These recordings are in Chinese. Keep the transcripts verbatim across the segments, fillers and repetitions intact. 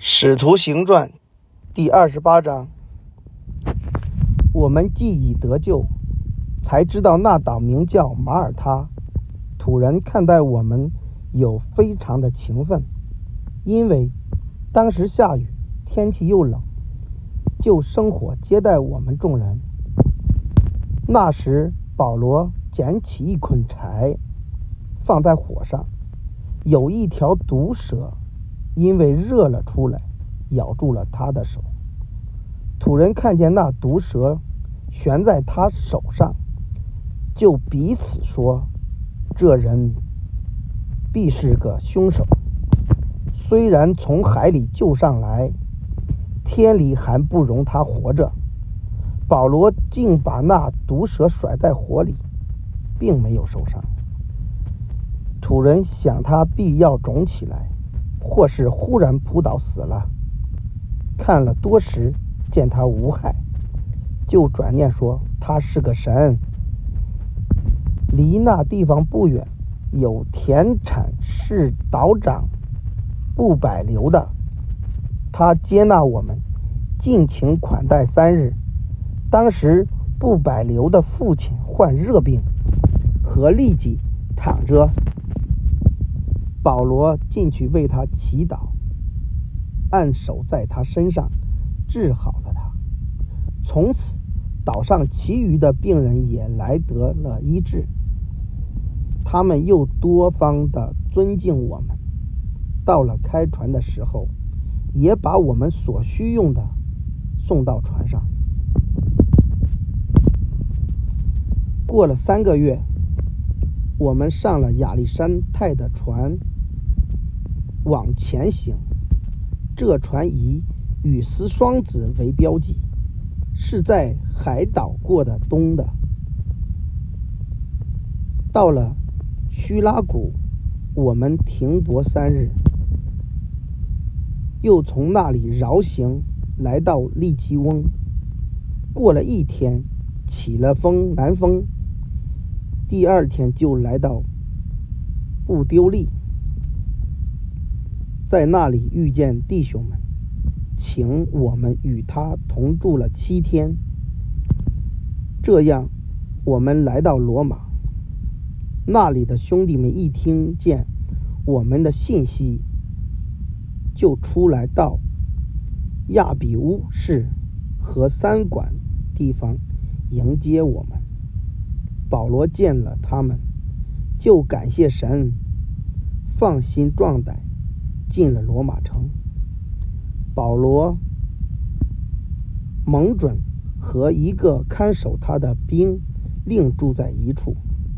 使徒行传第二十八章。我们既已得救，才知道那岛名叫马耳他。土人看待我们有非常的情分，因为当时下雨，天气又冷，就生火接待我们众人。那时保罗捡起一捆柴，放在火上，有一条毒蛇因为热了出来，咬住了他的手。土人看见那毒蛇悬在他手上，就彼此说，这人必是个凶手，虽然从海里救上来，天里还不容他活着。保罗竟把那毒蛇甩在火里，并没有受伤。土人想他必要肿起来，或是忽然扑倒死了。看了多时，见他无害，就转念说他是个神。离那地方不远，有田产是岛长布百流的，他接纳我们，尽情款待三日。当时布百流的父亲患热病，和痢疾躺着，保罗进去为他祈祷，按手在他身上，治好了他。从此岛上其余的病人也来得了医治，他们又多方的尊敬我们。到了开船的时候，也把我们所需用的送到船上。过了三个月，我们上了亚历山泰的船，往前行。这船以雨丝双子为标记，是在海岛过的冬的。到了叙拉古，我们停泊三日，又从那里绕行来到利基翁。过了一天，起了风南风，第二天就来到布丢利，在那里遇见弟兄们，请我们与他同住了七天。这样我们来到罗马，那里的兄弟们一听见我们的信息，就出来到亚比乌市和三馆地方迎接我们。保罗见了他们，就感谢神，放心壮胆，进了罗马城。保罗蒙准和一个看守他的兵另住在一处。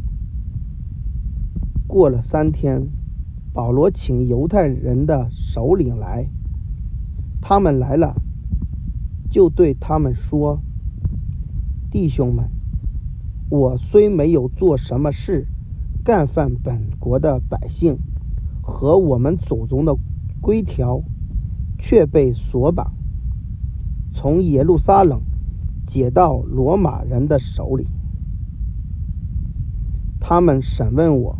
过了三天，保罗请犹太人的首领来，他们来了，就对他们说，弟兄们，我虽没有做什么事干犯本国的百姓和我们祖宗的规条，却被锁绑，从耶路撒冷解到罗马人的手里。他们审问我，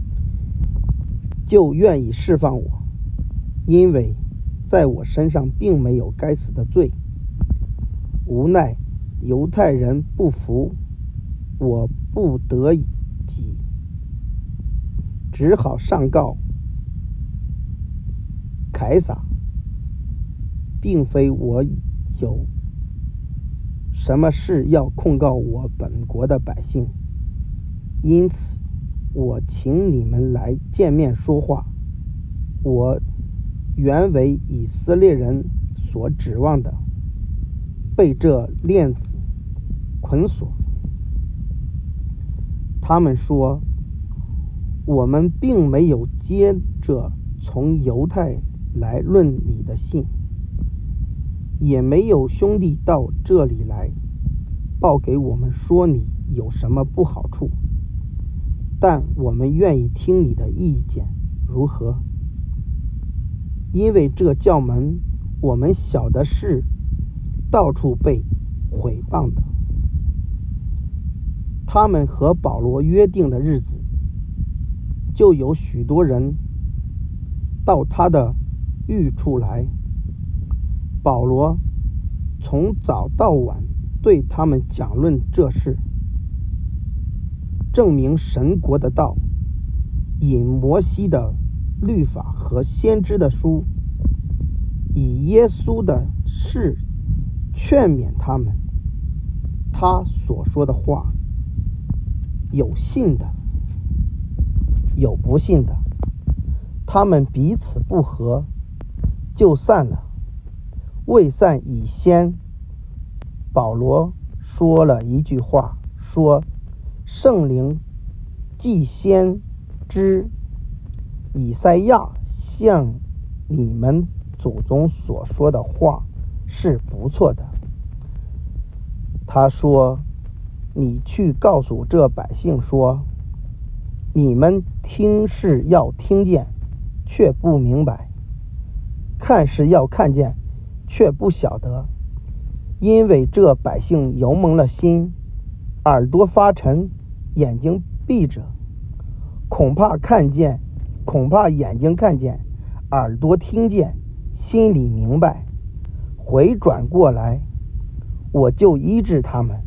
就愿意释放我，因为在我身上并没有该死的罪。无奈犹太人不服，我不得己，只好上告凯撒，并非我有什么事要控告我本国的百姓，因此我请你们来见面说话。我原为以色列人所指望的，被这链子捆锁。他们说，我们并没有接着从犹太来论你的信，也没有兄弟到这里来报给我们说你有什么不好处，但我们愿意听你的意见如何？因为这教门我们晓得是到处被毁谤的。他们和保罗约定的日子，就有许多人到他的寓处来， 保罗从早到晚对他们讲论这事，证明神国的道，引摩西的律法和先知的书，以耶稣的事劝勉他们。他所说的话，有信的，有不信的，他们彼此不和，就散了。未散以先，保罗说了一句话，说圣灵既先知以赛亚向你们祖宗所说的话是不错的。他说，你去告诉这百姓说，你们听是要听见，却不明白；看是要看见，却不晓得。因为这百姓油蒙了心，耳朵发沉，眼睛闭着，恐怕看见，恐怕眼睛看见，耳朵听见，心里明白，回转过来，我就医治他们。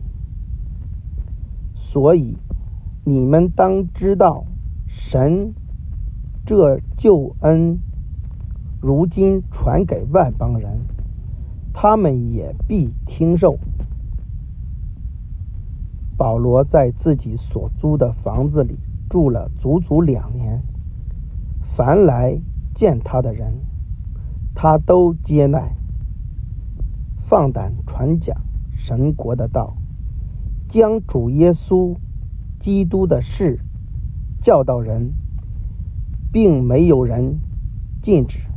所以你们当知道，神这救恩如今传给外邦人，他们也必听受。保罗在自己所租的房子里住了足足两年，凡来见他的人，他都接待，放胆传讲神国的道，将主耶稣基督的事教导人，并没有人禁止。